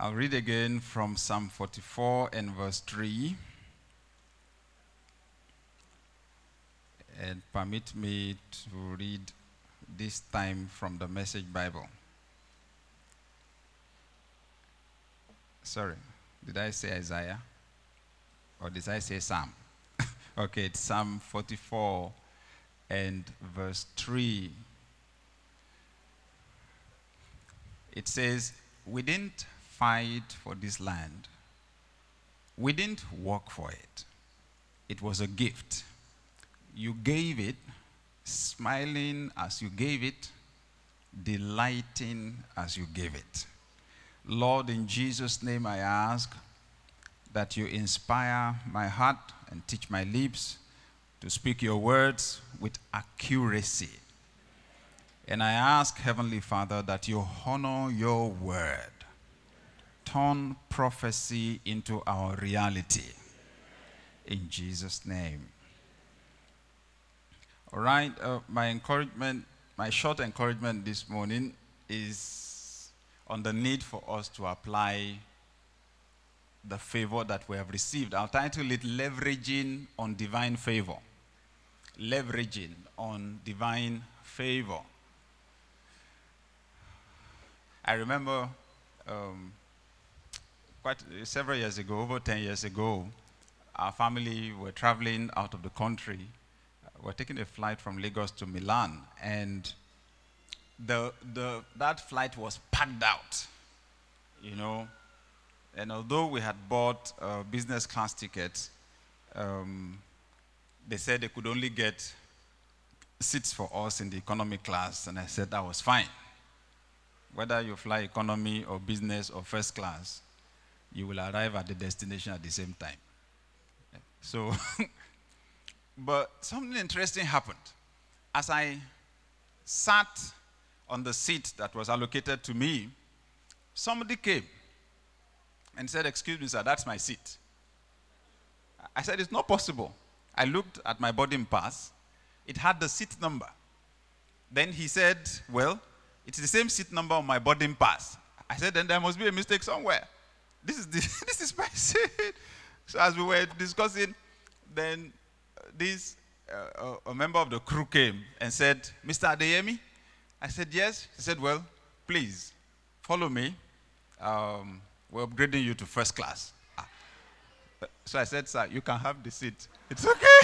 I'll read again from Psalm 44 and verse 3. And permit me to read this time from the Message Bible. Sorry, did I say Isaiah? Or did I say Psalm? Okay, it's Psalm 44 and verse 3. It says, "We didn't fight for this land. We didn't work for it. It was a gift. You gave it, smiling as you gave it, delighting as you gave it. Lord, in Jesus' name I ask that you inspire my heart and teach my lips to speak your words with accuracy. And I ask, Heavenly Father, that you honor your word. Turn prophecy into our reality. In Jesus' name." All right, my short encouragement this morning is on the need for us to apply the favor that we have received. I'll title it Leveraging on Divine Favor. Leveraging on Divine Favor. I remember quite several years ago, over 10 years ago, our family were traveling out of the country. We're taking a flight from Lagos to Milan, and that flight was packed out, you know. And although we had bought business class tickets, they said they could only get seats for us in the economy class, and I said that was fine. Whether you fly economy or business or first class, you will arrive at the destination at the same time. So, but something interesting happened. As I sat on the seat that was allocated to me, somebody came and said, "Excuse me, sir, that's my seat." I said, "It's not possible." I looked at my boarding pass. It had the seat number. Then he said, "Well, it's the same seat number on my boarding pass." I said, "Then there must be a mistake somewhere. This is my seat." So as we were discussing, then a member of the crew came and said, "Mr. Adeyemi?" I said, "Yes." He said, "Well, please follow me. We're upgrading you to first class." So I said, "Sir, you can have the seat. It's okay."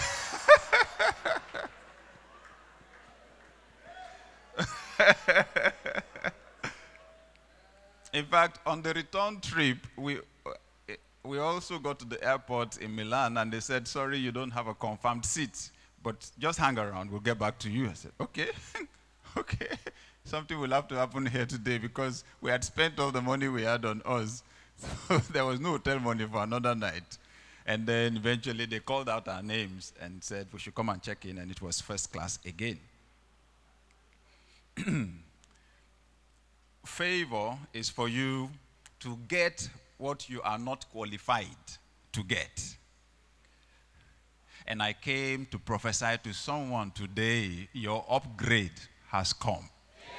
In fact, on the return trip, we also got to the airport in Milan, and they said, "Sorry, you don't have a confirmed seat, but just hang around. We'll get back to you." I said, "Okay, okay. Something will have to happen here today because we had spent all the money we had on us. So there was no hotel money for another night." And then eventually they called out our names and said we should come and check in, and it was first class again. Favor is for you to get what you are not qualified to get. And I came to prophesy to someone today, your upgrade has come.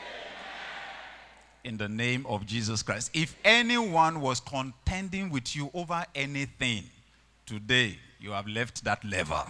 In the name of Jesus Christ. If anyone was contending with you over anything, today you have left that level.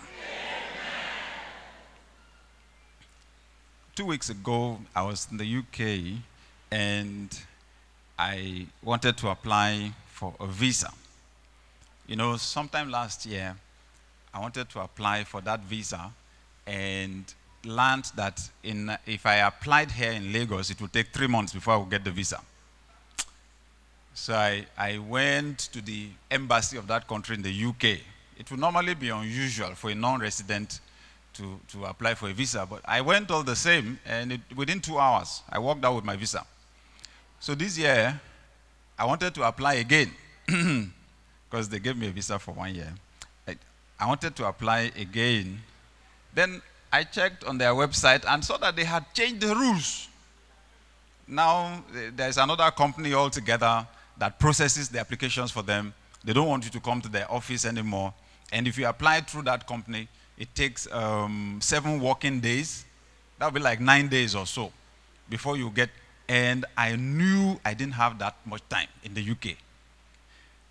2 weeks ago, I was in the UK and I wanted to apply for a visa. You know, sometime last year, I wanted to apply for that visa and learned that if I applied here in Lagos, it would take 3 months before I would get the visa. So I went to the embassy of that country in the UK. It would normally be unusual for a non-resident to apply for a visa, but I went all the same, and within 2 hours, I walked out with my visa. So this year, I wanted to apply again because they gave me a visa for 1 year. I wanted to apply again. Then I checked on their website and saw that they had changed the rules. Now there's another company altogether that processes the applications for them. They don't want you to come to their office anymore. And if you apply through that company, it takes 7 working days. That would be like 9 days or so before you get. And I knew I didn't have that much time in the UK.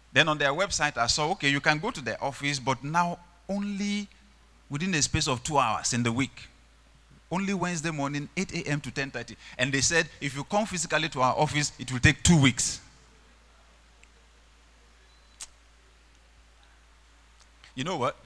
Then on their website, I saw, okay, you can go to their office, but now only within a space of 2 hours in the week. Only Wednesday morning, 8 a.m. to 10:30. And they said, if you come physically to our office, it will take 2 weeks. You know what?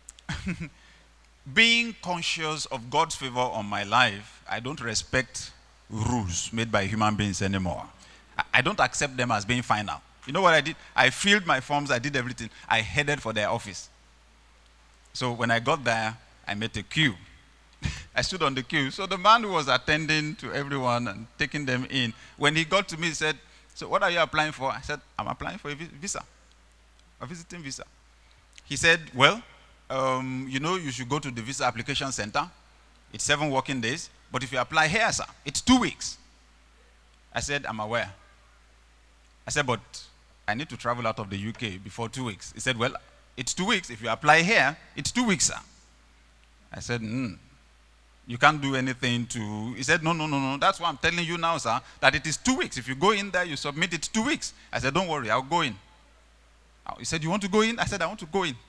Being conscious of God's favor on my life, I don't respect rules made by human beings anymore. I don't accept them as being final. You know what I did? I filled my forms, I did everything. I headed for their office. So when I got there, I met a queue. I stood on the queue. So the man who was attending to everyone and taking them in, when he got to me, he said, so what are you applying for? I said, I'm applying for a visa, a visiting visa. He said, well, you should go to the visa application center. It's 7 working days. But if you apply here, sir, it's 2 weeks. I said, I'm aware. I said, but I need to travel out of the UK before 2 weeks. He said, well, it's 2 weeks. If you apply here, it's 2 weeks, sir. I said, you can't do anything to... He said, no. That's why I'm telling you now, sir, that it is 2 weeks. If you go in there, you submit, it's 2 weeks. I said, don't worry, I'll go in. He said, you want to go in? I said, I want to go in.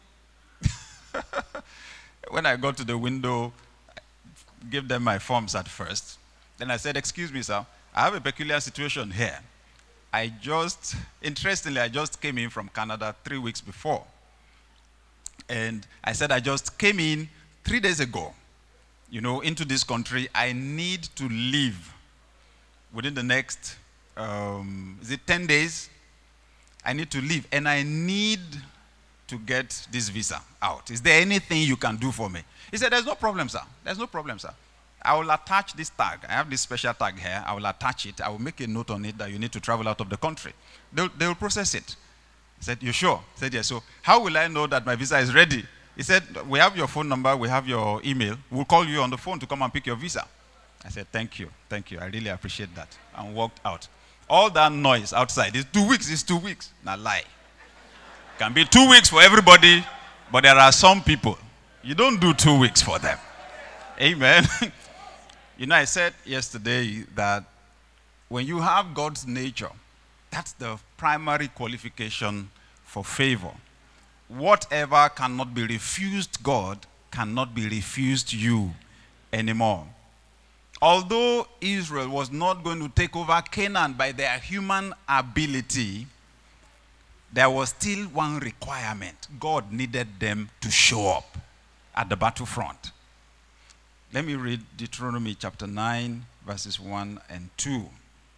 When I got to the window, I gave them my forms at first. Then I said, excuse me, sir, I have a peculiar situation here. Interestingly, I just came in from Canada 3 weeks before. And I said, I just came in 3 days ago, into this country. I need to leave within the next, 10 days? I need to leave, and I need to get this visa out. Is there anything you can do for me? He said, there's no problem, sir. There's no problem, sir. I will attach this tag. I have this special tag here. I will attach it. I will make a note on it that you need to travel out of the country. They will process it. I said, you sure? He said, yes. So how will I know that my visa is ready? He said, we have your phone number. We have your email. We'll call you on the phone to come and pick your visa. I said, thank you. Thank you. I really appreciate that. And walked out. All that noise outside, it's 2 weeks, it's 2 weeks. Now lie. Can be 2 weeks for everybody, but there are some people, you don't do 2 weeks for them. Amen. I said yesterday that when you have God's nature, that's the primary qualification for favor. Whatever cannot be refused God cannot be refused you anymore. Although Israel was not going to take over Canaan by their human ability, there was still one requirement. God needed them to show up at the battlefront. Let me read Deuteronomy chapter 9, verses 1 and 2.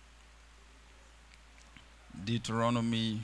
Deuteronomy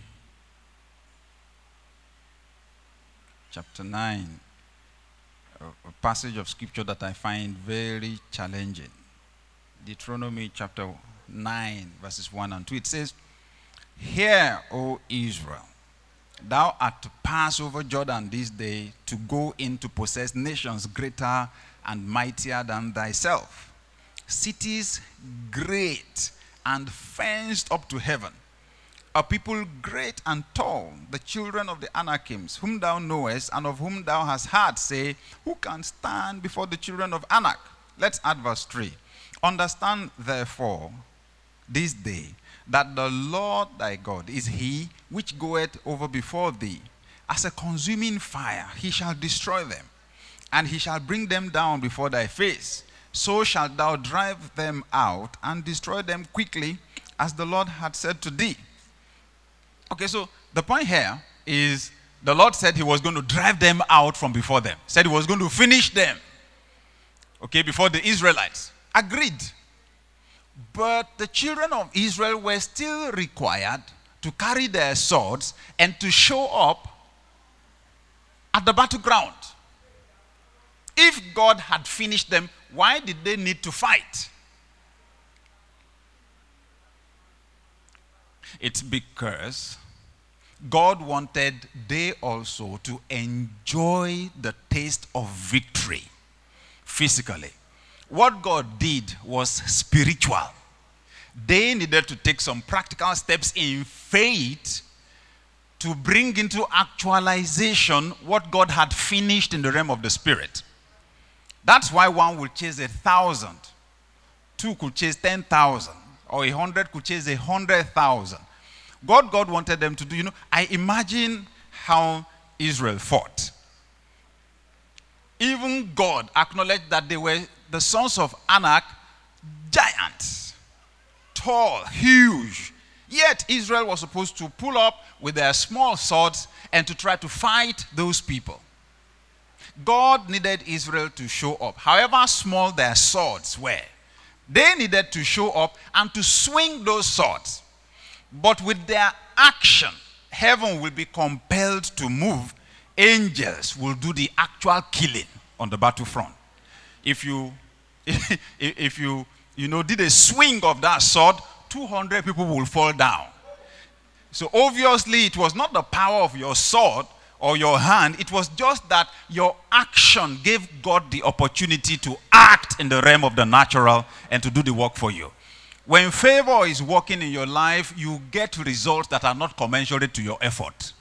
chapter 9, a passage of scripture that I find very challenging. Deuteronomy chapter 9, verses 1 and 2. It says, hear, O Israel, thou art to pass over Jordan this day to go in to possess nations greater and mightier than thyself, cities great and fenced up to heaven, a people great and tall, the children of the Anakims, whom thou knowest and of whom thou hast heard say, who can stand before the children of Anak? Let's add verse 3. Understand therefore this day that the Lord thy God is he which goeth over before thee as a consuming fire. He shall destroy them, and he shall bring them down before thy face. So shalt thou drive them out and destroy them quickly, as the Lord had said to thee. Okay, so the point here is the Lord said he was going to drive them out from before them. Said he was going to finish them, before the Israelites. Agreed. But the children of Israel were still required to carry their swords and to show up at the battleground. If God had finished them, why did they need to fight? It's because God wanted they also to enjoy the taste of victory physically. What God did was spiritual. They needed to take some practical steps in faith to bring into actualization what God had finished in the realm of the spirit. That's why one will chase 1,000, 2 could chase 10,000, or 100 could chase 100,000. God wanted them to do. I imagine how Israel fought. Even God acknowledged that they were the sons of Anak, giants, tall, huge. Yet Israel was supposed to pull up with their small swords and to try to fight those people. God needed Israel to show up. However small their swords were, they needed to show up and to swing those swords. But with their action, heaven will be compelled to move. Angels will do the actual killing on the battlefront. If you did a swing of that sword, 200 people will fall down. So obviously it was not the power of your sword or your hand. It was just that your action gave God the opportunity to act in the realm of the natural and to do the work for you. When favor is working in your life, you get results that are not commensurate to your effort.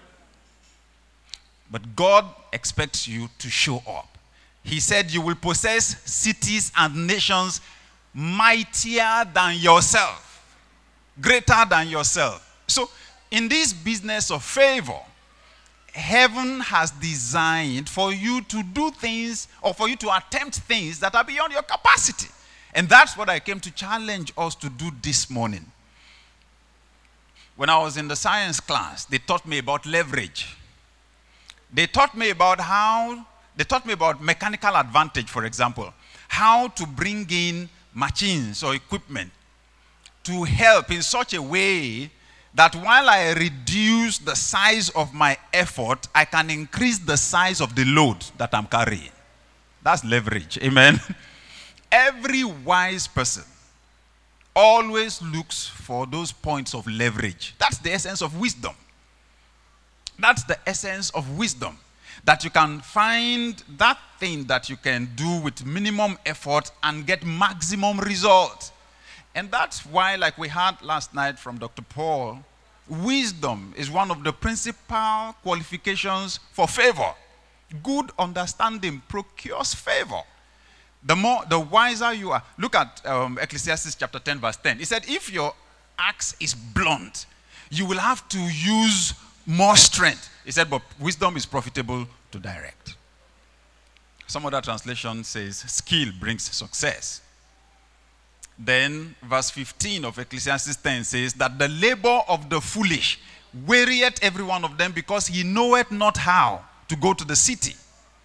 But God expects you to show up. He said you will possess cities and nations mightier than yourself, greater than yourself. So in this business of favor, heaven has designed for you to do things or for you to attempt things that are beyond your capacity. And that's what I came to challenge us to do this morning. When I was in the science class, they taught me about leverage. They taught me about mechanical advantage, for example. How to bring in machines or equipment to help in such a way that while I reduce the size of my effort, I can increase the size of the load that I'm carrying. That's leverage. Amen. Every wise person always looks for those points of leverage. That's the essence of wisdom. That's the essence of wisdom. That you can find that thing that you can do with minimum effort and get maximum result. And that's why, like we had last night from Dr. Paul, wisdom is one of the principal qualifications for favor. Good understanding procures favor. The wiser you are. Look at Ecclesiastes chapter 10 verse 10. He said, if your axe is blunt, you will have to use more strength. He said, but wisdom is profitable to direct. Some other translation says, skill brings success. Then verse 15 of Ecclesiastes 10 says that the labor of the foolish wearieth every one of them, because he knoweth not how to go to the city.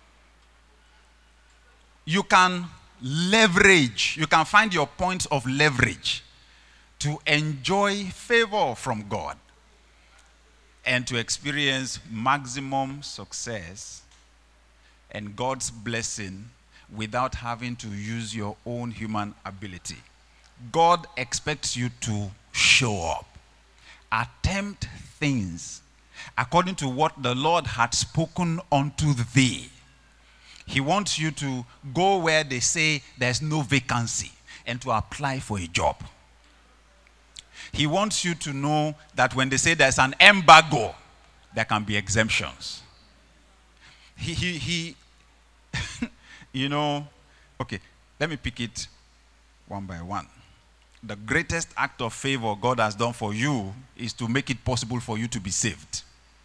You can leverage, you can find your points of leverage to enjoy favor from God and to experience maximum success and God's blessing without having to use your own human ability. God expects you to show up. Attempt things according to what the Lord had spoken unto thee. He wants you to go where they say there's no vacancy and to apply for a job. He wants you to know that when they say there's an embargo, there can be exemptions. Okay, let me pick it one by one. The greatest act of favor God has done for you is to make it possible for you to be saved.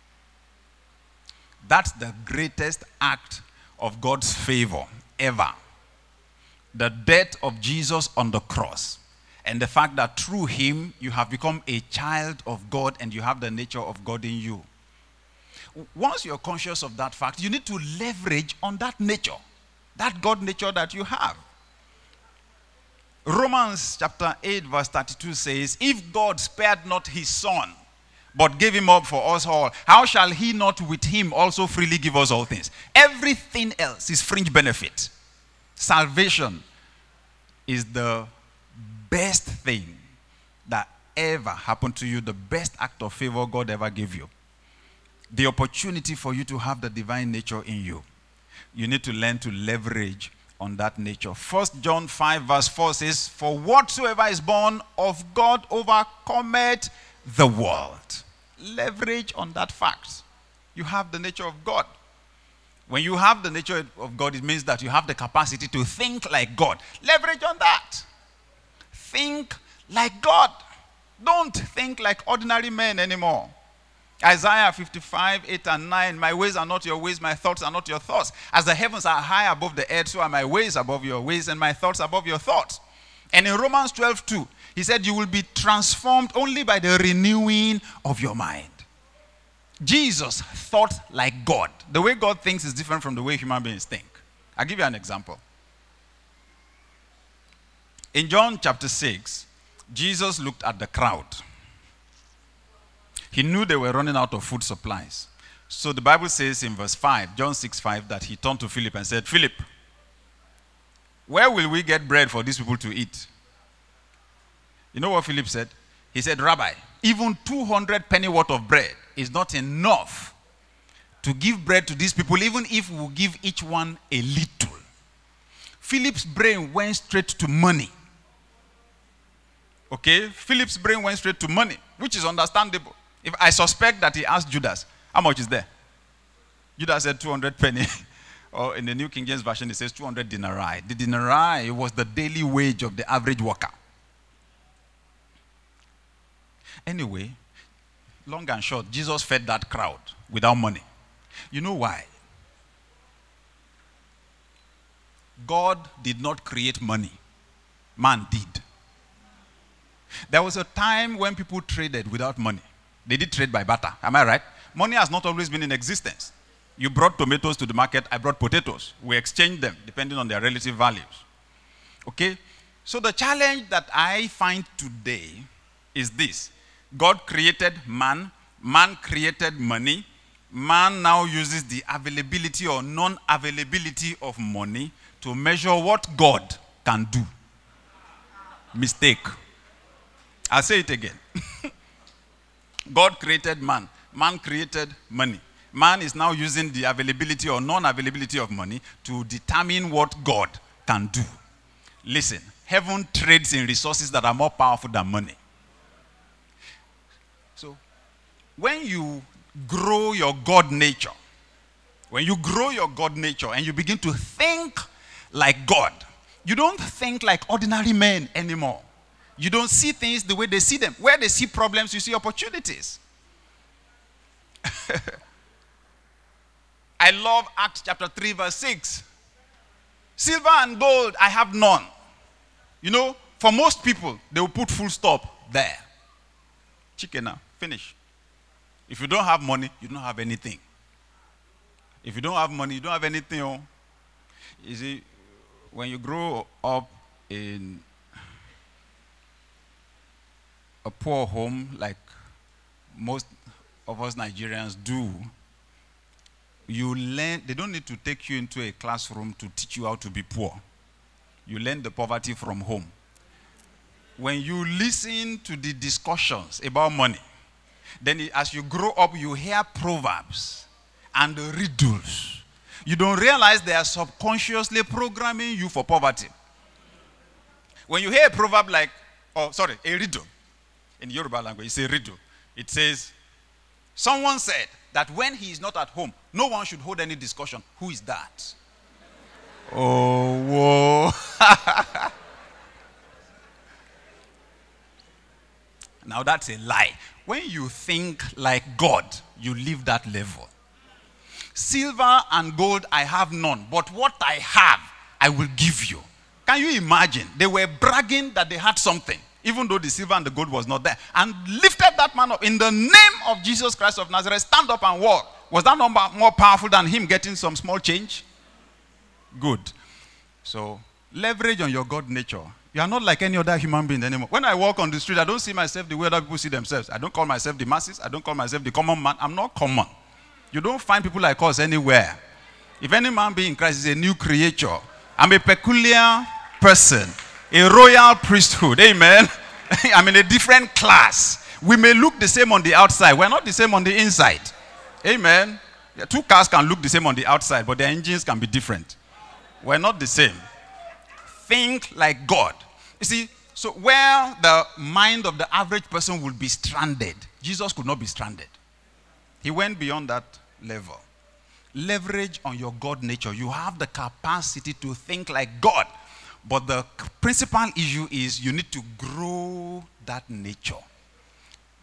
That's the greatest act of God's favor ever. The death of Jesus on the cross and the fact that through him you have become a child of God and you have the nature of God in you. Once you're conscious of that fact, you need to leverage on that nature, that God nature that you have. Romans chapter 8 verse 32 says, if God spared not his son, but gave him up for us all, how shall he not with him also freely give us all things? Everything else is fringe benefit. Salvation is the best thing that ever happened to you, the best act of favor God ever gave you. The opportunity for you to have the divine nature in you. You need to learn to leverage on that nature. 1 John 5 verse 4 says, for whatsoever is born of God overcometh the world. Leverage on that fact. You have the nature of God. When you have the nature of God, it means that you have the capacity to think like God. Leverage on that. Think like God. Don't think like ordinary men anymore. Isaiah 55, 8 and 9, my ways are not your ways, my thoughts are not your thoughts. As the heavens are high above the earth, so are my ways above your ways, and my thoughts above your thoughts. And in Romans 12, 2, he said, you will be transformed only by the renewing of your mind. Jesus thought like God. The way God thinks is different from the way human beings think. I'll give you an example. In John chapter 6, Jesus looked at the crowd. He knew they were running out of food supplies. So the Bible says in verse 5, John 6, 5, that he turned to Philip and said, Philip, where will we get bread for these people to eat? You know what Philip said? He said, Rabbi, even 200 penny worth of bread is not enough to give bread to these people, even if we will give each one a little. Philip's brain went straight to money. Okay? Philip's brain went straight to money, which is understandable. If I suspect that he asked Judas, how much is there? Judas said 200 penny. Or in the New King James Version, it says 200 denarii. The denarii was the daily wage of the average worker. Anyway, long and short, Jesus fed that crowd without money. You know why? God did not create money. Man did. There was a time when people traded without money. They did trade by barter. Am I right? Money has not always been in existence. You brought tomatoes to the market, I brought potatoes. We exchanged them depending on their relative values. Okay? So the challenge that I find today is this. God created man. Man created money. Man now uses the availability or non-availability of money to measure what God can do. Mistake. I'll say it again. God created man. Man created money. Man is now using the availability or non-availability of money to determine what God can do. Listen, heaven trades in resources that are more powerful than money. So, when you grow your God nature, and you begin to think like God, you don't think like ordinary men anymore. You don't see things the way they see them. Where they see problems, you see opportunities. I love Acts chapter 3 verse 6. Silver and gold I have none. You know, for most people, they will put full stop there. Chicken now, finish. If you don't have money, you don't have anything. If you don't have money, you don't have anything. Oh. You see, when you grow up in a poor home, like most of us Nigerians do, you learn, they don't need to take you into a classroom to teach you how to be poor. You learn the poverty from home. When you listen to the discussions about money, then as you grow up, you hear proverbs and riddles. You don't realize they are subconsciously programming you for poverty. When you hear a proverb like, a riddle, in Yoruba language, it's a riddle. It says, someone said that when he is not at home, no one should hold any discussion. Who is that? Oh, whoa. Now that's a lie. When you think like God, you leave that level. Silver and gold I have none, but what I have, I will give you. Can you imagine? They were bragging that they had something, even though the silver and the gold was not there, and lifted that man up in the name of Jesus Christ of Nazareth. Stand up and walk. Was that number more powerful than him getting some small change? Good. So, leverage on your God nature. You are not like any other human being anymore. When I walk on the street, I don't see myself the way other people see themselves. I don't call myself the masses. I don't call myself the common man. I'm not common. You don't find people like us anywhere. If any man be in Christ is a new creature. I'm a peculiar person. A royal priesthood. Amen. I'm in a different class. We may look the same on the outside. We're not the same on the inside. Amen. Yeah, two cars can look the same on the outside, but their engines can be different. We're not the same. Think like God. You see, so where the mind of the average person will be stranded, Jesus could not be stranded. He went beyond that level. Leverage on your God nature. You have the capacity to think like God. But the principal issue is you need to grow that nature.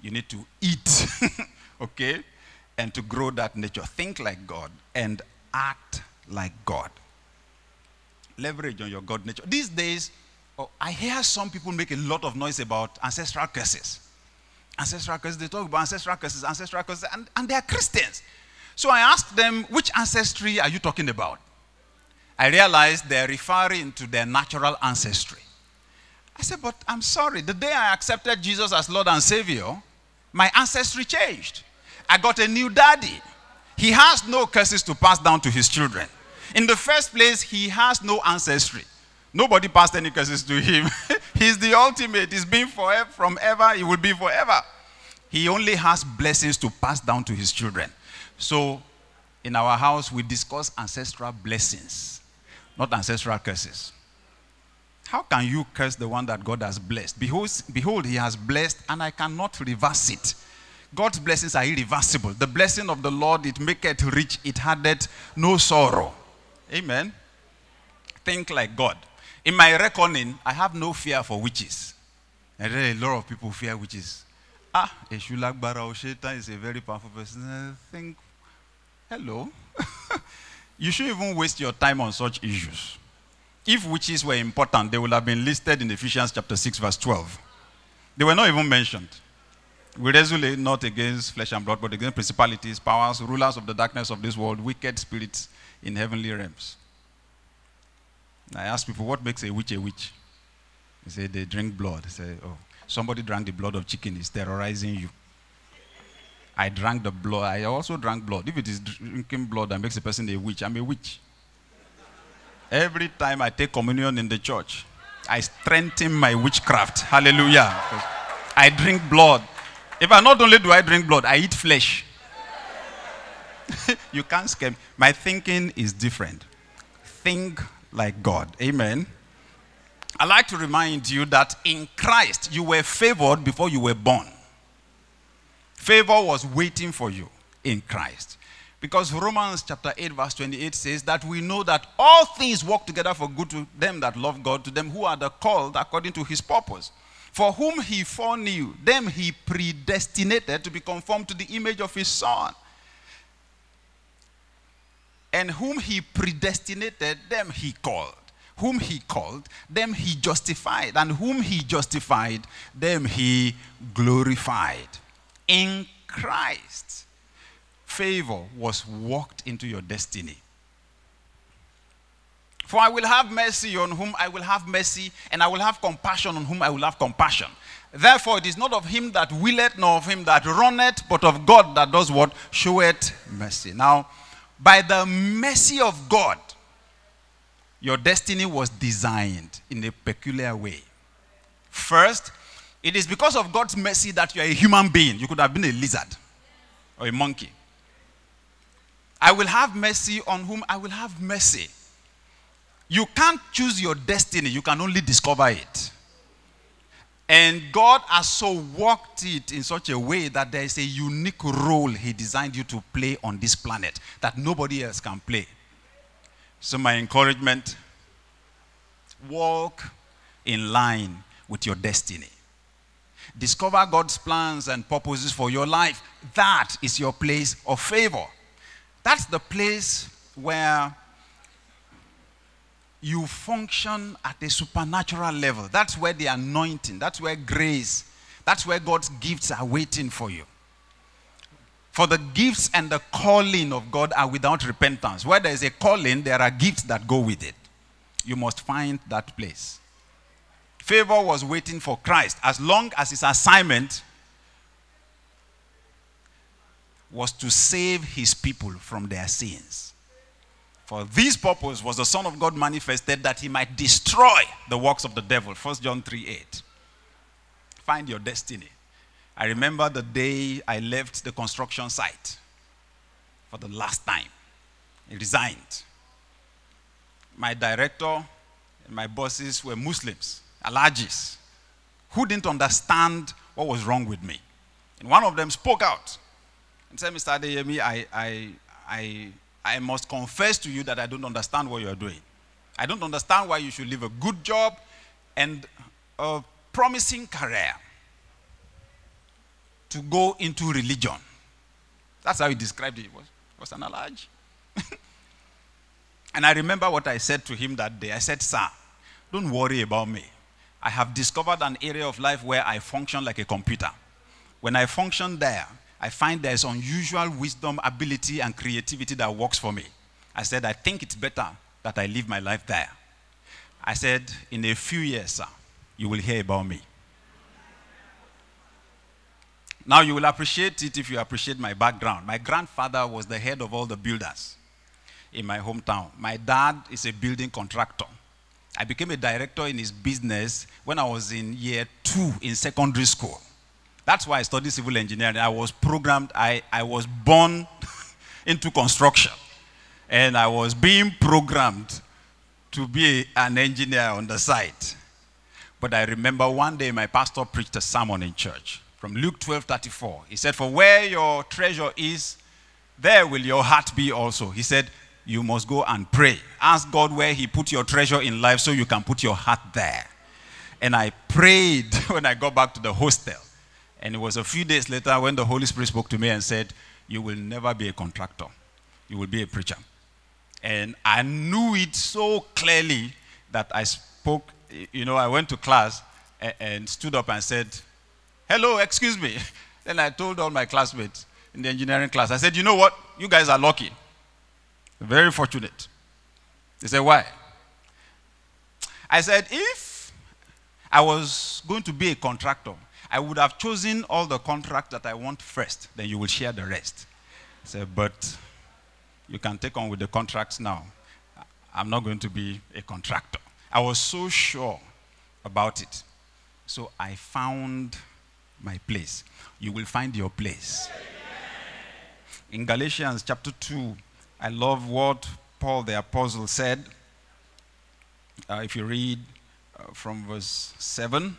You need to eat, okay? And to grow that nature. Think like God and act like God. Leverage on your God nature. These days, I hear some people make a lot of noise about ancestral curses. Ancestral curses, they talk about ancestral curses, and they are Christians. So I asked them, which ancestry are you talking about? I realized they're referring to their natural ancestry. I said, but I'm sorry, the day I accepted Jesus as Lord and Savior, my ancestry changed. I got a new daddy. He has no curses to pass down to his children. In the first place, he has no ancestry. Nobody passed any curses to him. He's the ultimate. He's been forever, from ever. He will be forever. He only has blessings to pass down to his children. So, in our house, we discuss ancestral blessings, not ancestral curses. How can you curse the one that God has blessed? Behold, he has blessed, and I cannot reverse it. God's blessings are irreversible. The blessing of the Lord, it maketh rich, it addeth no sorrow. Amen. Think like God. In my reckoning, I have no fear for witches. And a lot of people fear witches. Eshulak Baraosheta is a very powerful person. I think, hello. You shouldn't even waste your time on such issues. If witches were important, they would have been listed in Ephesians chapter 6, verse 12. They were not even mentioned. We wrestle not against flesh and blood, but against principalities, powers, rulers of the darkness of this world, wicked spirits in heavenly realms. I ask people, what makes a witch a witch? They say they drink blood. They say, oh, somebody drank the blood of chicken, is terrorizing you. I drank the blood. I also drank blood. If it is drinking blood that makes a person a witch, I'm a witch. Every time I take communion in the church, I strengthen my witchcraft. Hallelujah. I drink blood. If I not only do I drink blood, I eat flesh. You can't scare me. My thinking is different. Think like God. Amen. I like to remind you that in Christ, you were favored before you were born. Favor was waiting for you in Christ. Because Romans chapter 8 verse 28 says that we know that all things work together for good to them that love God, to them who are the called according to his purpose. For whom he foreknew, them he predestinated to be conformed to the image of his Son. And whom he predestinated, them he called. Whom he called, them he justified. And whom he justified, them he glorified. In Christ, favor was walked into your destiny. For I will have mercy on whom I will have mercy, and I will have compassion on whom I will have compassion. Therefore, it is not of him that willeth, nor of him that runneth, but of God that does what? Showeth mercy. Now, by the mercy of God, your destiny was designed in a peculiar way. First, it is because of God's mercy that you are a human being. You could have been a lizard or a monkey. I will have mercy on whom I will have mercy. You can't choose your destiny. You can only discover it. And God has so worked it in such a way that there is a unique role he designed you to play on this planet that nobody else can play. So my encouragement, walk in line with your destiny. Discover God's plans and purposes for your life. That is your place of favor. That's the place where you function at a supernatural level. That's where the anointing, that's where grace, that's where God's gifts are waiting for you. For the gifts and the calling of God are without repentance. Where there is a calling, there are gifts that go with it. You must find that place. Favor was waiting for Christ as long as his assignment was to save his people from their sins. For this purpose was the Son of God manifested, that he might destroy the works of the devil. 1 John 3:8. Find your destiny. I remember the day I left the construction site for the last time. I resigned. My director and my bosses were Muslims, Alhajis, who didn't understand what was wrong with me. And one of them spoke out and said, Mr. Adeyemi, I must confess to you that I don't understand what you are doing. I don't understand why you should leave a good job and a promising career to go into religion. That's how he described it. It was an allergy. And I remember what I said to him that day. I said, sir, don't worry about me. I have discovered an area of life where I function like a computer. When I function there, I find there's unusual wisdom, ability, and creativity that works for me. I said, I think it's better that I live my life there. I said, in a few years, sir, you will hear about me. Now you will appreciate it if you appreciate my background. My grandfather was the head of all the builders in my hometown. My dad is a building contractor. I became a director in his business when I was in year 2 in secondary school. That's why I studied civil engineering. I was programmed, I was born into construction. And I was being programmed to be an engineer on the site. But I remember one day my pastor preached a sermon in church from Luke 12:34. He said, for where your treasure is, there will your heart be also. He said, you must go and pray. Ask God where he put your treasure in life so you can put your heart there. And I prayed when I got back to the hostel. And it was a few days later when the Holy Spirit spoke to me and said, you will never be a contractor. You will be a preacher. And I knew it so clearly that I spoke, I went to class and stood up and said, hello, excuse me. Then I told all my classmates in the engineering class, I said, you know what? You guys are lucky. Very fortunate. They said, why? I said, if I was going to be a contractor, I would have chosen all the contracts that I want first, then you will share the rest. I said, but you can take on with the contracts now. I'm not going to be a contractor. I was so sure about it. So I found my place. You will find your place. In Galatians chapter 2, I love what Paul the apostle said. If you read from verse 7,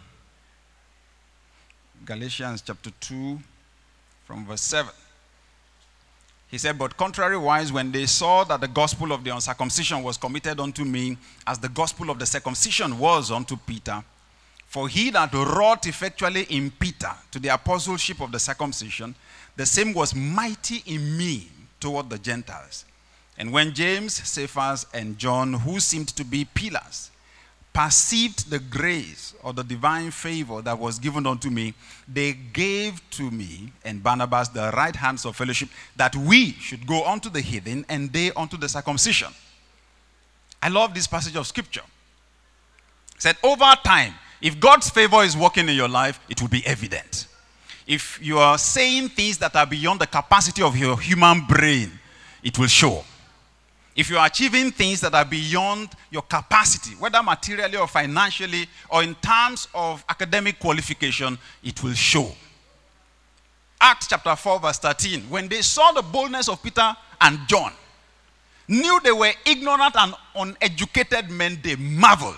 Galatians chapter 2 from verse 7. He said, but contrariwise, when they saw that the gospel of the uncircumcision was committed unto me, as the gospel of the circumcision was unto Peter, for he that wrought effectually in Peter to the apostleship of the circumcision, the same was mighty in me toward the Gentiles. And when James, Cephas, and John, who seemed to be pillars, perceived the grace or the divine favor that was given unto me, they gave to me and Barnabas the right hands of fellowship, that we should go unto the heathen and they unto the circumcision. I love this passage of scripture. It said, over time, if God's favor is working in your life, it will be evident. If you are saying things that are beyond the capacity of your human brain, it will show. If you are achieving things that are beyond your capacity, whether materially or financially or in terms of academic qualification, it will show. Acts chapter 4 verse 13, when they saw the boldness of Peter and John, knew they were ignorant and uneducated men, they marveled.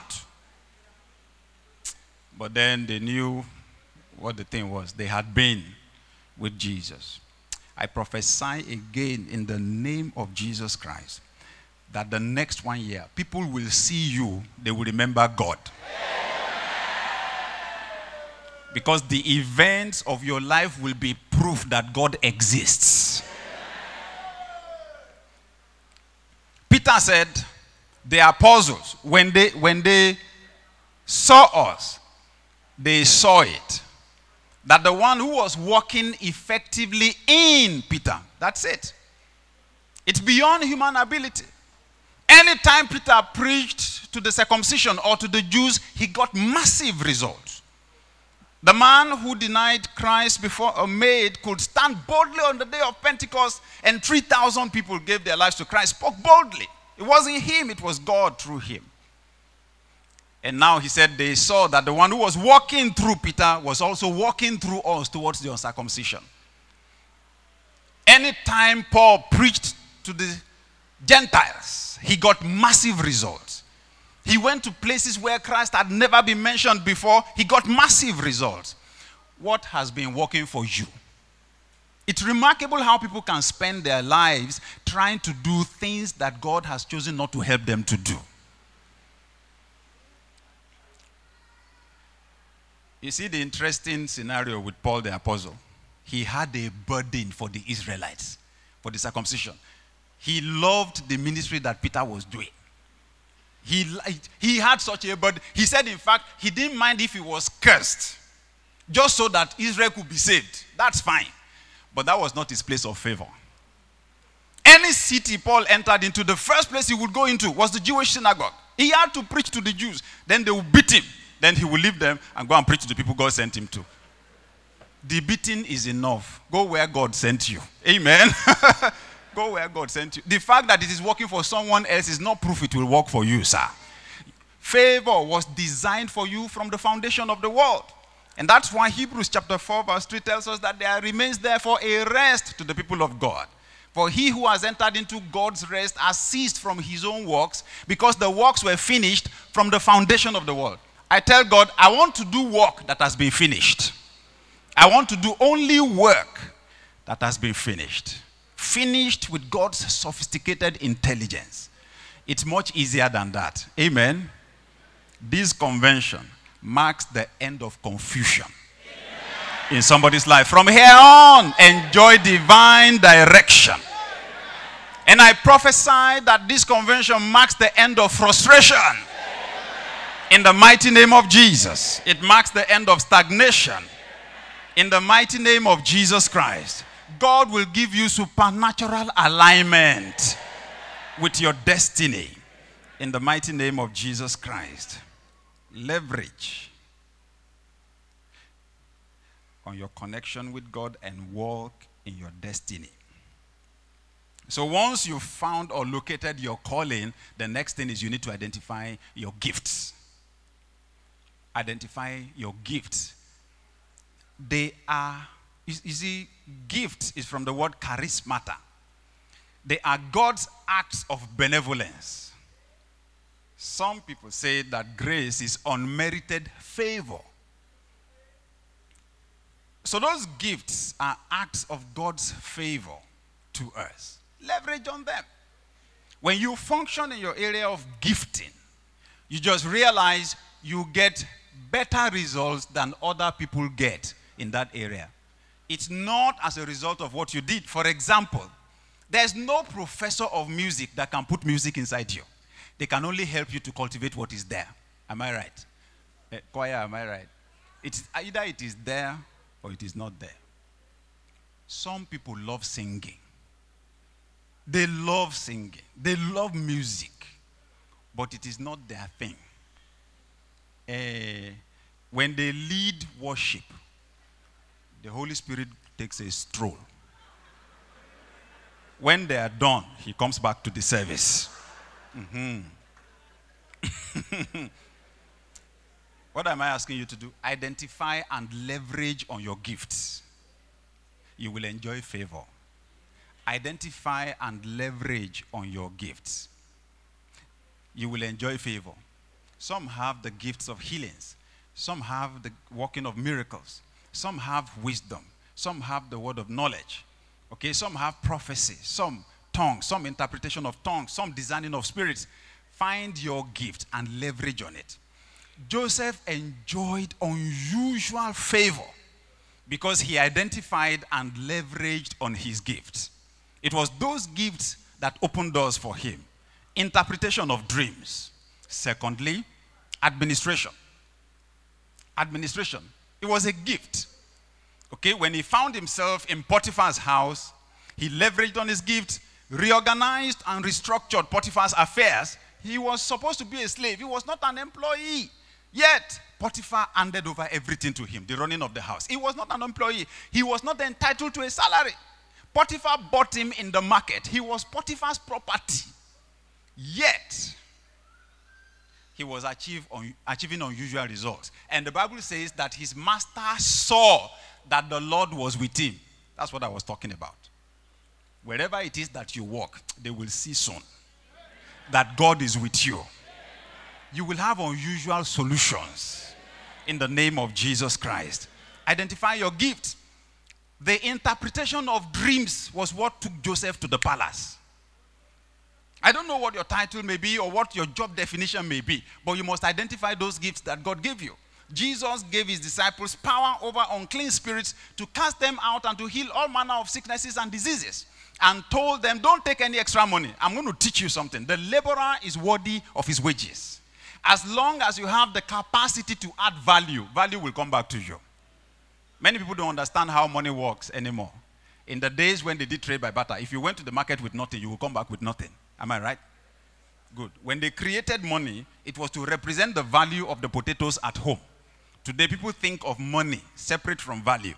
But then they knew what the thing was. They had been with Jesus. I prophesy again in the name of Jesus Christ that the next 1 year, people will see you, they will remember God. Because the events of your life will be proof that God exists. Peter said, the apostles, when they saw us, they saw it. That the one who was working effectively in Peter, that's it. It's beyond human ability. Anytime Peter preached to the circumcision or to the Jews, he got massive results. The man who denied Christ before a maid could stand boldly on the day of Pentecost, and 3,000 people gave their lives to Christ, spoke boldly. It wasn't him, it was God through him. And now he said they saw that the one who was walking through Peter was also walking through us towards the uncircumcision. Anytime Paul preached to the Gentiles, he got massive results. He went to places where Christ had never been mentioned before. He got massive results. What has been working for you? It's remarkable how people can spend their lives trying to do things that God has chosen not to help them to do. You see the interesting scenario with Paul the apostle. he had a burden for the Israelites, for the circumcision. He loved the ministry that Peter was doing. He had such a burden. He said, in fact, he didn't mind if he was cursed, just so that Israel could be saved. That's fine. But that was not his place of favor. Any city Paul entered into, the first place he would go into was the Jewish synagogue. He had to preach to the Jews. Then they would beat him. Then he would leave them and go and preach to the people God sent him to. The beating is enough. Go where God sent you. Amen. Go where God sent you. The fact that it is working for someone else is not proof it will work for you, sir. Favor was designed for you from the foundation of the world. And that's why Hebrews chapter 4 verse 3 tells us that there remains therefore a rest to the people of God. For he who has entered into God's rest has ceased from his own works, because the works were finished from the foundation of the world. I tell God, I want to do work that has been finished. I want to do only work that has been finished. Finished with God's sophisticated intelligence. It's much easier than that. Amen. This convention marks the end of confusion in somebody's life. From here on, enjoy divine direction. And I prophesy that this convention marks the end of frustration. In the mighty name of Jesus. It marks the end of stagnation. In the mighty name of Jesus Christ. God will give you supernatural alignment with your destiny. In the mighty name of Jesus Christ. Leverage on your connection with God and walk in your destiny. So once you've found or located your calling, the next thing is you need to identify your gifts. Identify your gifts. They are, you see, gift is from the word charismata. They are God's acts of benevolence. Some people say that grace is unmerited favor. So those gifts are acts of God's favor to us. Leverage on them. When you function in your area of gifting, you just realize you get better results than other people get in that area. It's not as a result of what you did. For example, there's no professor of music that can put music inside you. They can only help you to cultivate what is there. Am I right? Choir, am I right? It's either it is there or it is not there. Some people love singing. They love singing. They love music. But it is not their thing. When they lead worship, the Holy Spirit takes a stroll. When they are done, he comes back to the service. What am I asking you to do? Identify and leverage on your gifts. You will enjoy favor. Identify and leverage on your gifts. You will enjoy favor. Some have the gifts of healings. Some have the working of miracles. Some have wisdom. Some have the word of knowledge. Okay, some have prophecy. Some tongues. Some interpretation of tongues. Some discerning of spirits. Find your gift and leverage on it. Joseph enjoyed unusual favor because he identified and leveraged on his gifts. It was those gifts that opened doors for him. Interpretation of dreams. Secondly, administration. Administration. It was a gift. Okay, when he found himself in Potiphar's house, he leveraged on his gift, reorganized and restructured Potiphar's affairs. He was supposed to be a slave. He was not an employee. Yet, Potiphar handed over everything to him, the running of the house. He was not an employee. He was not entitled to a salary. Potiphar bought him in the market. He was Potiphar's property. Yet, he was achieving unusual results. And the Bible says that his master saw that the Lord was with him. That's what I was talking about. Wherever it is that you walk, they will see soon that God is with you. You will have unusual solutions in the name of Jesus Christ. Identify your gift. The interpretation of dreams was what took Joseph to the palace. I don't know what your title may be or what your job definition may be, but you must identify those gifts that God gave you. Jesus gave his disciples power over unclean spirits to cast them out and to heal all manner of sicknesses and diseases. And told them, don't take any extra money. I'm going to teach you something. The laborer is worthy of his wages. As long as you have the capacity to add value, value will come back to you. Many people don't understand how money works anymore. In the days when they did trade by barter, if you went to the market with nothing, you will come back with nothing. Am I right? Good. When they created money, it was to represent the value of the potatoes at home. Today, people think of money separate from value.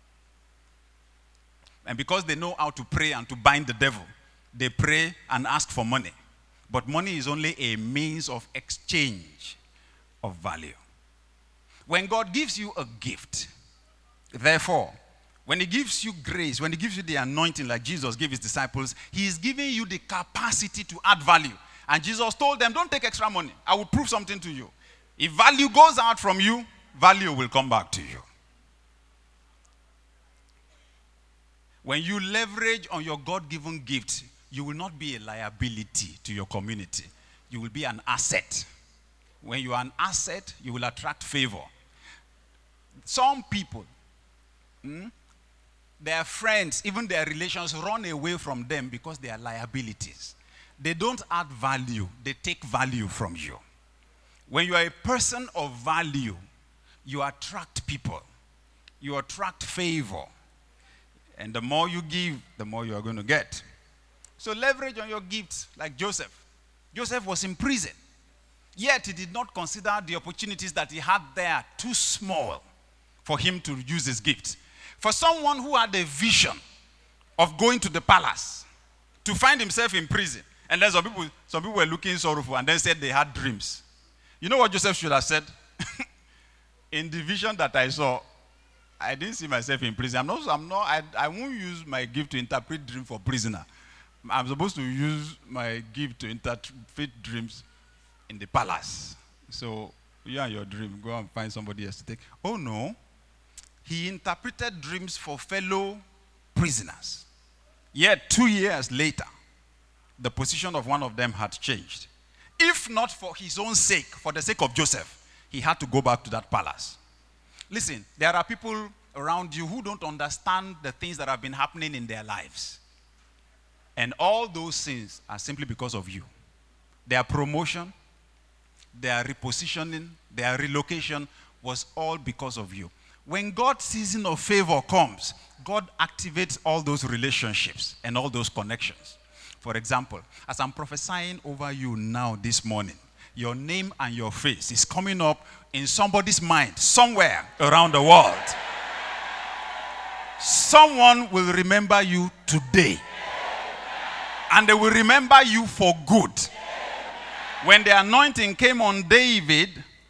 And because they know how to pray and to bind the devil, they pray and ask for money. But money is only a means of exchange of value. When God gives you a gift, therefore, when he gives you grace, when he gives you the anointing like Jesus gave his disciples, he is giving you the capacity to add value. And Jesus told them, don't take extra money. I will prove something to you. If value goes out from you, value will come back to you. When you leverage on your God-given gift, you will not be a liability to your community. You will be an asset. When you are an asset, you will attract favor. Some people, their friends, even their relations, run away from them because they are liabilities. They don't add value. They take value from you. When you are a person of value, you attract people. You attract favor. And the more you give, the more you are going to get. So leverage on your gifts like Joseph. Joseph was in prison. Yet he did not consider the opportunities that he had there too small for him to use his gift. For someone who had a vision of going to the palace, to find himself in prison, and then some people were looking sorrowful and then said they had dreams. You know what Joseph should have said? In the vision that I saw, I didn't see myself in prison. I won't use my gift to interpret dream for prisoner. I'm supposed to use my gift to interpret dreams in the palace. So you and your dream, go and find somebody else to take. Oh no. He interpreted dreams for fellow prisoners. Yet 2 years later, the position of one of them had changed. If not for his own sake, for the sake of Joseph, he had to go back to that palace. Listen, there are people around you who don't understand the things that have been happening in their lives. And all those things are simply because of you. Their promotion, their repositioning, their relocation was all because of you. When God's season of favor comes, God activates all those relationships and all those connections. For example, as I'm prophesying over you now this morning, your name and your face is coming up in somebody's mind somewhere around the world. Someone will remember you today. And they will remember you for good. When the anointing came on David,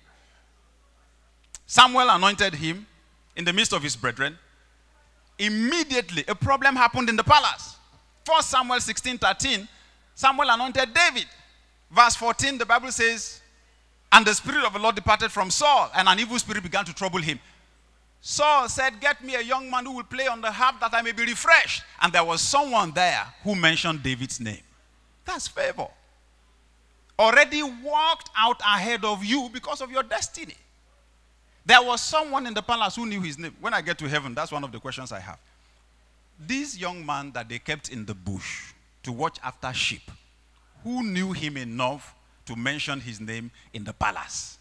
Samuel anointed him in the midst of his brethren. Immediately, a problem happened in the palace. 1 Samuel 16:13, Samuel anointed David. Verse 14, the Bible says, and the Spirit of the Lord departed from Saul, and an evil spirit began to trouble him. Saul said, get me a young man who will play on the harp that I may be refreshed. And there was someone there who mentioned David's name. That's favor. Already walked out ahead of you because of your destiny. There was someone in the palace who knew his name. When I get to heaven, that's one of the questions I have. This young man that they kept in the bush to watch after sheep, who knew him enough to mention his name in the palace?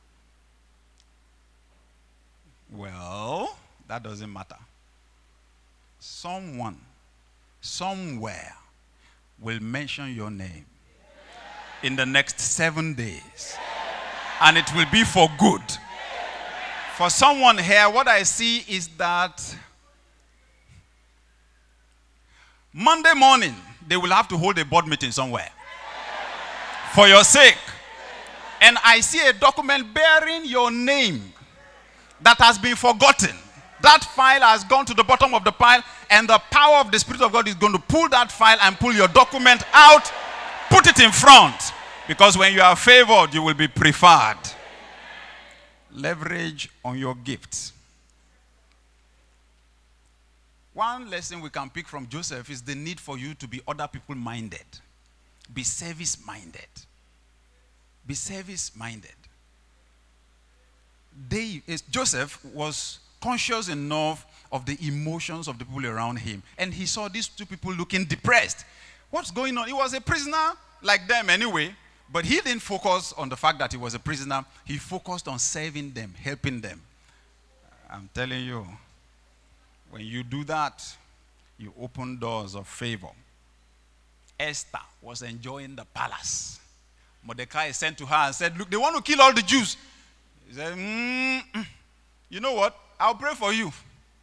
Well, that doesn't matter. Someone, somewhere, will mention your name in the next 7 days. And it will be for good. For someone here, what I see is that Monday morning, they will have to hold a board meeting somewhere. For your sake. And I see a document bearing your name that has been forgotten. That file has gone to the bottom of the pile, and the power of the Spirit of God is going to pull that file and pull your document out, put it in front. Because when you are favored, you will be preferred. Leverage on your gifts. One lesson we can pick from Joseph is the need for you to be other people minded. Be service minded. Be service minded. Joseph was conscious enough of the emotions of the people around him. And he saw these two people looking depressed. What's going on? He was a prisoner like them anyway, but he didn't focus on the fact that he was a prisoner. He focused on serving them, helping them. I'm telling you, when you do that, you open doors of favor. Esther was enjoying the palace. Mordecai sent to her and said, look, they want to kill all the Jews. He said, you know what? I'll pray for you.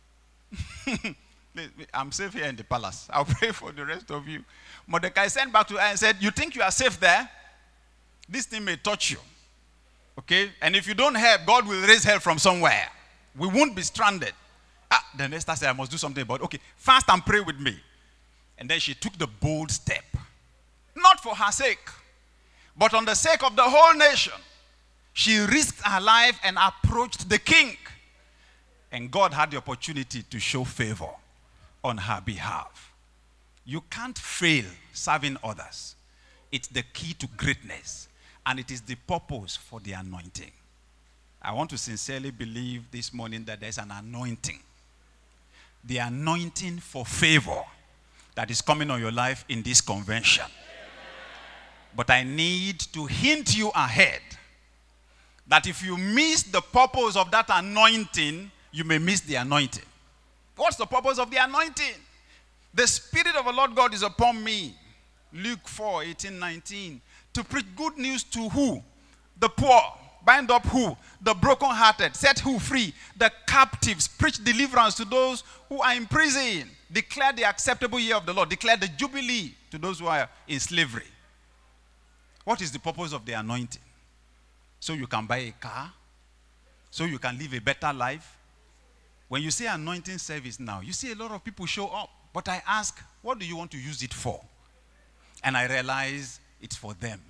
I'm safe here in the palace. I'll pray for the rest of you. Mordecai sent back to her and said, you think you are safe there? This thing may touch you. Okay? And if you don't help, God will raise hell from somewhere. We won't be stranded. Then Esther said, I must do something about it. Okay, fast and pray with me. And then she took the bold step. Not for her sake, but on the sake of the whole nation. She risked her life and approached the king. And God had the opportunity to show favor on her behalf. You can't fail serving others. It's the key to greatness. And it is the purpose for the anointing. I want to sincerely believe this morning that there's an anointing. The anointing for favor that is coming on your life in this convention. But I need to hint you ahead that if you miss the purpose of that anointing, you may miss the anointing. What's the purpose of the anointing? The Spirit of the Lord God is upon me. Luke 4, 18, 19. To preach good news to who? The poor. Bind up who? The brokenhearted. Set who free? The captives. Preach deliverance to those who are in prison. Declare the acceptable year of the Lord. Declare the jubilee to those who are in slavery. What is the purpose of the anointing? So you can buy a car? So you can live a better life? When you say anointing service now, you see a lot of people show up. But I ask, what do you want to use it for? And I realize it's for them.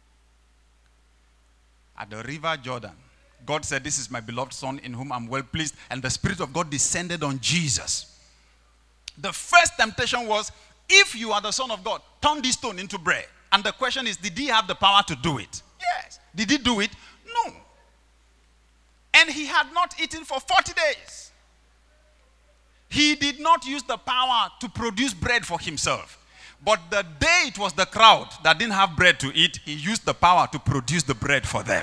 At the river Jordan, God said, this is my beloved son in whom I'm well pleased. And the Spirit of God descended on Jesus. The first temptation was, if you are the Son of God, turn this stone into bread. And the question is, did he have the power to do it? Yes. Did he do it? No. And he had not eaten for 40 days. He did not use the power to produce bread for himself. But the day it was the crowd that didn't have bread to eat, he used the power to produce the bread for them.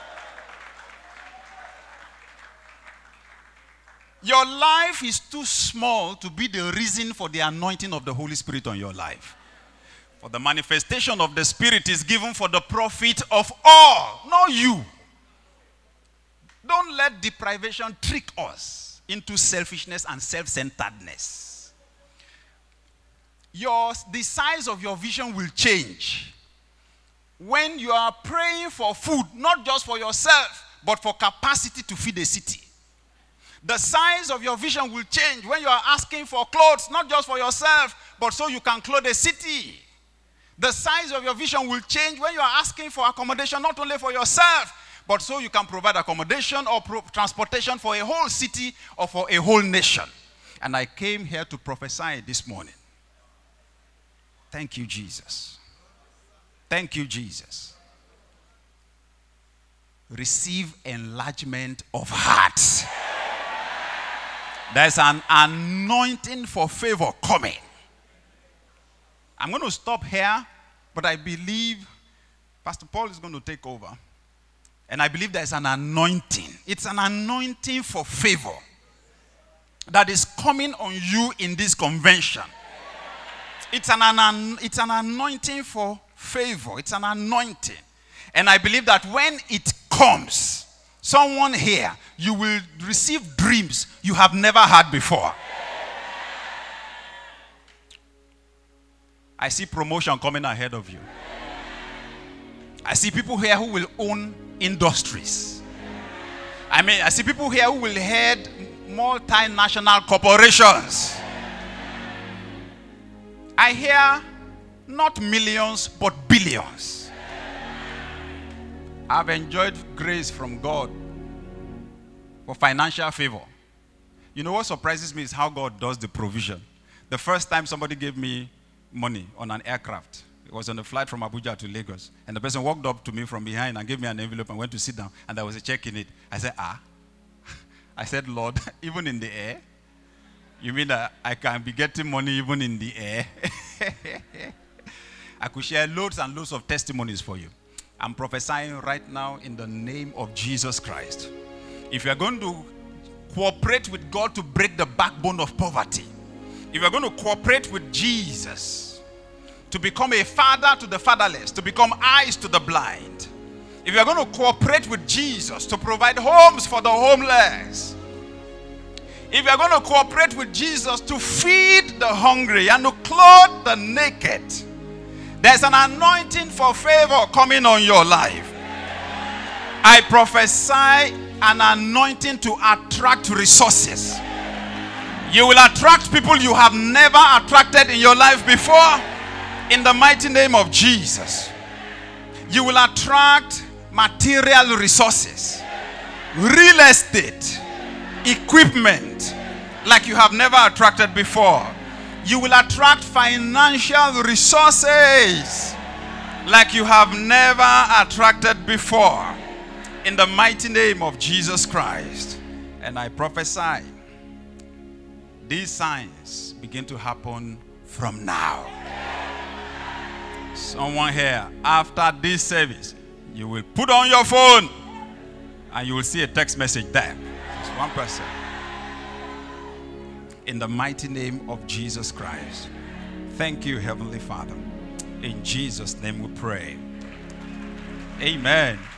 Your life is too small to be the reason for the anointing of the Holy Spirit on your life. For the manifestation of the Spirit is given for the profit of all, not you. Don't let deprivation trick us into selfishness and self-centeredness. The size of your vision will change when you are praying for food, not just for yourself, but for capacity to feed a city. The size of your vision will change when you are asking for clothes, not just for yourself, but so you can clothe a city. The size of your vision will change when you are asking for accommodation, not only for yourself, but so you can provide accommodation or transportation for a whole city or for a whole nation. And I came here to prophesy this morning. Thank you, Jesus. Thank you, Jesus. Receive enlargement of hearts. There's an anointing for favor coming. I'm going to stop here, but I believe Pastor Paul is going to take over. And I believe there's an anointing. It's an anointing for favor that is coming on you in this convention. It's an anointing for favor. It's an anointing. And I believe that when it comes, someone here, you will receive dreams you have never had before. I see promotion coming ahead of you. I see people here who will own industries. I see people here who will head multinational corporations. I hear not millions, but billions. I've enjoyed grace from God for financial favor. You know what surprises me is how God does the provision. The first time somebody gave me money on an aircraft, It was on a flight from Abuja to Lagos. And the person walked up to me from behind and gave me an envelope and went to sit down. And there was a check in it. I said, I said, Lord, even in the air? You mean that I can be getting money even in the air? I could share loads and loads of testimonies for you. I'm prophesying right now in the name of Jesus Christ. If you are going to cooperate with God to break the backbone of poverty, if you are going to cooperate with Jesus to become a father to the fatherless, to become eyes to the blind, if you are going to cooperate with Jesus to provide homes for the homeless, if you are going to cooperate with Jesus to feed the hungry and to clothe the naked, there's an anointing for favor coming on your life. I prophesy an anointing to attract resources. You will attract people you have never attracted in your life before, in the mighty name of Jesus. You will attract material resources, real estate, equipment like you have never attracted before. You will attract financial resources like you have never attracted before, in the mighty name of Jesus Christ. And I prophesy these signs begin to happen from now. Someone here, after this service, you will put on your phone and you will see a text message there. Just one person. In the mighty name of Jesus Christ. Thank you, Heavenly Father. In Jesus' name we pray. Amen.